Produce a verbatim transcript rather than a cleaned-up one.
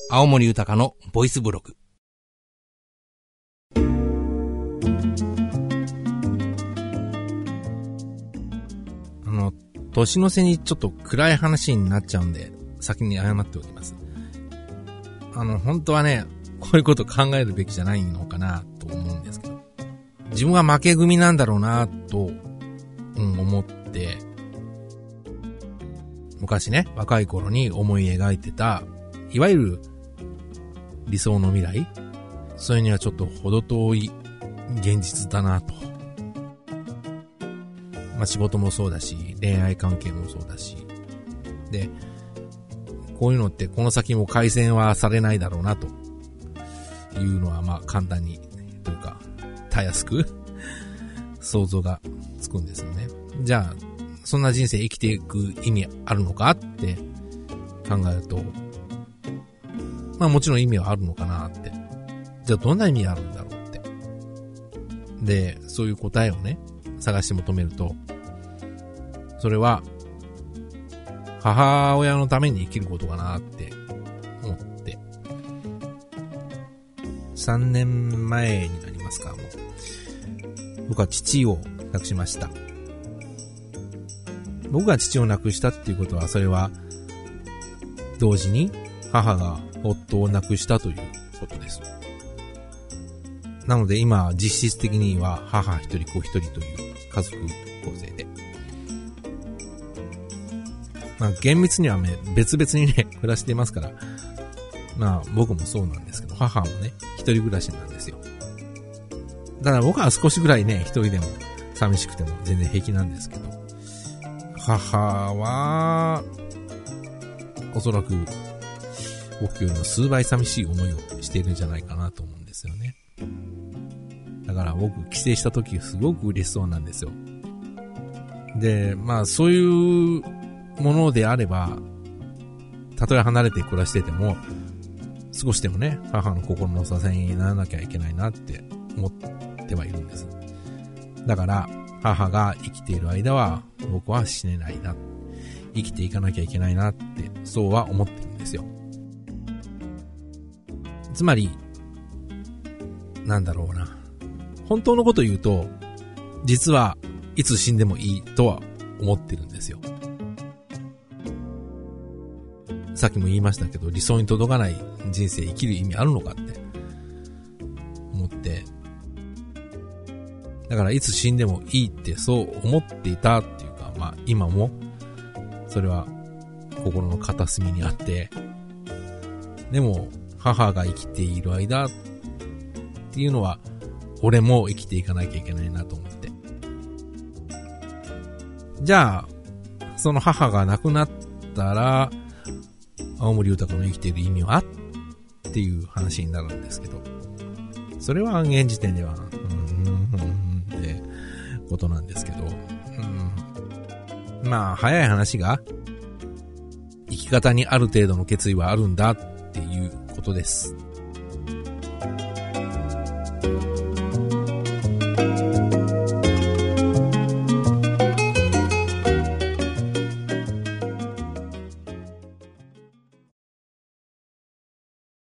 青森豊のボイスブログ。あの、年の瀬にちょっと暗い話になっちゃうんで、先に謝っておきます。あの、本当はね、こういうこと考えるべきじゃないのかなと思うんですけど、自分は負け組なんだろうなと、うん、思って、昔ね、若い頃に思い描いてた、いわゆる理想の未来、それにはちょっと程遠い現実だなと。まあ仕事もそうだし、恋愛関係もそうだし、で、こういうのってこの先も改善はされないだろうなというのはまあ簡単にというかたやすく想像がつくんですよね。じゃあそんな人生生きていく意味あるのかって考えると、まあもちろん意味はあるのかなって。じゃあどんな意味あるんだろうって。で、そういう答えをね、探して求めると、それは母親のために生きることかなって思って、さんねんまえになりますか、もう。僕は父を亡くしました。僕が父を亡くしたっていうことは、それは同時に母が夫を亡くしたということです。なので今実質的には母一人子一人という家族構成で、まあ厳密にはね別々にね暮らしていますから、まあ僕もそうなんですけど、母もね一人暮らしなんですよ。だから僕は少しぐらいね一人でも寂しくても全然平気なんですけど、母はおそらく僕よりも数倍寂しい思いをしているんじゃないかなと思うんですよね。だから僕帰省した時すごく嬉しそうなんですよ。で、まあそういうものであれば、たとえ離れて暮らしてても少しでもね母の心の支えにならなきゃいけないなって思ってはいるんです。だから母が生きている間は僕は死ねないな、生きていかなきゃいけないなってそうは思ってるんですよ。つまりなんだろうな、本当のこと言うと実はいつ死んでもいいとは思ってるんですよ。さっきも言いましたけど、理想に届かない人生生きる意味あるのかって思って、だからいつ死んでもいいってそう思っていたっていうか、まあ今もそれは心の片隅にあって、でも母が生きている間っていうのは俺も生きていかなきゃいけないなと思って、じゃあその母が亡くなったら青森豊の生きている意味はっていう話になるんですけど、それは現時点ではうーんってことなんですけど、うん、まあ早い話が生き方にある程度の決意はあるんだっていうことです。